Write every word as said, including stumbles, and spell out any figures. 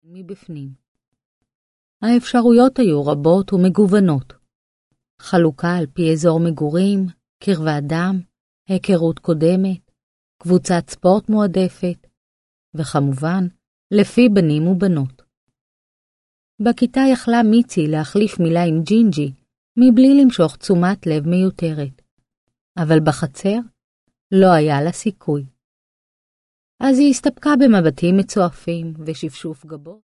מבפנים. האפשרויות היו רבות ומגוונות. חלוקה על פי אזור מגורים, קרבת דם, היכרות קודמת, קבוצת ספורט מועדפת, וכמובן, לפי בנים ובנות. בכיתה יכלה מיצי להחליף מילה עם ג'ינג'י, מבלי למשוך תשומת לב מיותרת. אבל בחצר לא היה לה סיכוי. אז היא הסתפקה במבטים מצועפים ושפשוף גבות.